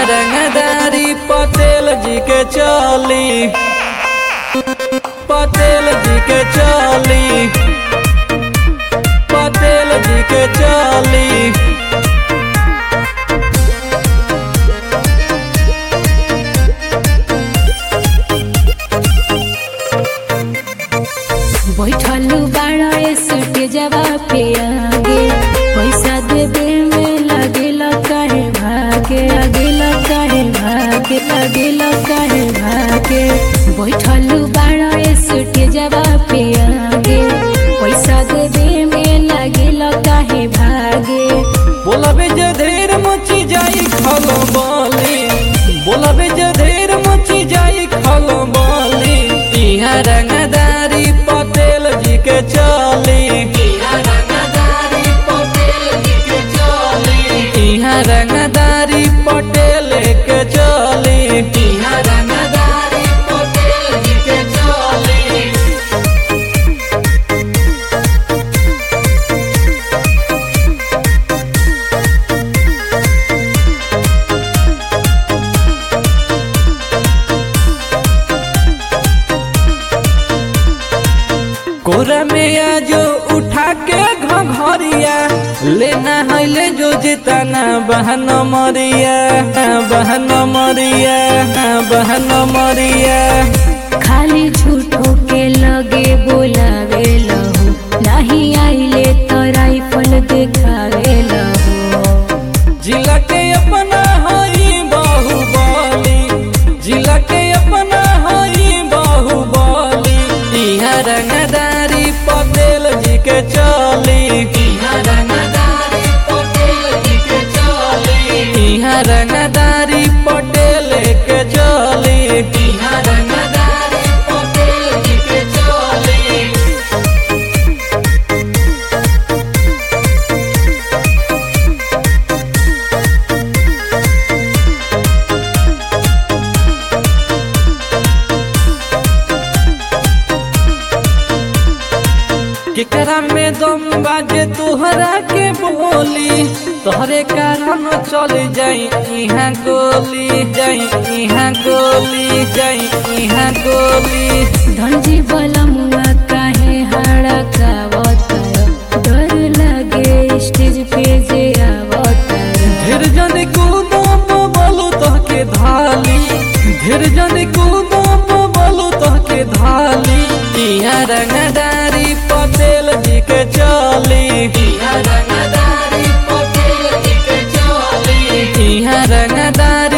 रंगदारी पटेल जी के चली, पटेल जी के चली, पटेल जी के चली। बैठलू बाड़ा सुटे जवा पे आगे, पैसा देवे में लगेला काहे भागे, लगेला काहे भागे, लगेला काहे भागे। बैठलू बाड़ा सुटे जवा पे आगे, पैसा देवे में लगेला काहे भागे। बोलबे जे ढेर मची जाई खलो बोली, बोलबे जे ढेर मची जाई खलो बोली। इहाँ रंगदारी पटेल जी के चली, इहाँ रंगदारी पटेल जी के चली, इहाँ रंगदारी पटेल के चली, इहाँ रंगदारी पटेल जी के चली। कोरा में आजो उठा के घरिया, लेना है ले जो जिताना बहन मरिया, बहन मरिया, बहन मरिया। खाली झूठो के लगे बोलावे लहो, नहीं आइले तो राइफल देखावे लहो। जिला के अपना हई बाहुबली, जिला के अपना हई बाहुबली। इहाँ रंगदारी पटेल जी के चली, इहाँ रंगदारी पटेल जी के चली, इहाँ रंगदारी पटेल के चली, इहाँ रंगदारी पटेल जी के चली। केकरा में दम बाजे तुहरा के बोली, तोहरे कारण चल जाई इहाँ गोली, जाई इहाँ गोली, जाई इहाँ गोली। धनजी बलमुआ काहे हाड़ा कावतायो, डर लगे स्टेज पे जे आवतायो। धीर जन कूदो बोलू तोहके धाली, धीर जन कूदो बोलू तोहके धाली। इहाँ रंगदारी पटेल जी के चली, इहाँ रंगदारी पटेल जी के चली, इहाँ रंगदारी